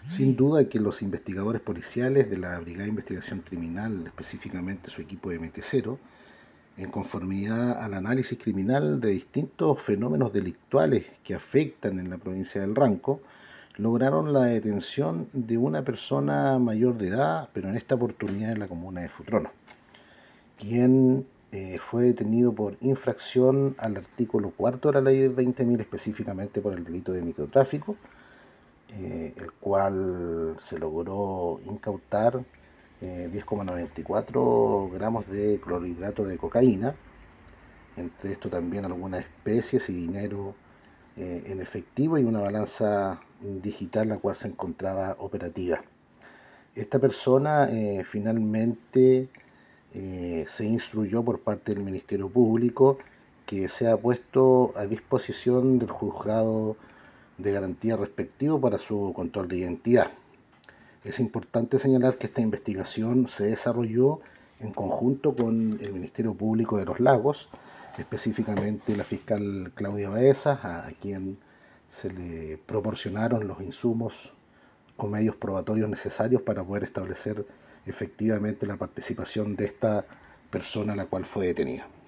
Sin duda que los investigadores policiales de la Brigada de Investigación Criminal, específicamente su equipo de MT0, en conformidad al análisis criminal de distintos fenómenos delictuales que afectan en la provincia del Ranco, lograron la detención de una persona mayor de edad, pero en esta oportunidad en la comuna de Futrono, quien fue detenido por infracción al artículo cuarto de la ley del 20.000, específicamente por el delito de microtráfico, el cual se logró incautar 10,94 gramos de clorhidrato de cocaína, entre esto también algunas especies y dinero en efectivo y una balanza digital la cual se encontraba operativa. Esta persona finalmente se instruyó por parte del Ministerio Público que sea puesto a disposición del juzgado de garantía respectivo para su control de identidad. Es importante señalar que esta investigación se desarrolló en conjunto con el Ministerio Público de los Lagos, específicamente la fiscal Claudia Baeza, a quien se le proporcionaron los insumos o medios probatorios necesarios para poder establecer efectivamente la participación de esta persona la cual fue detenida.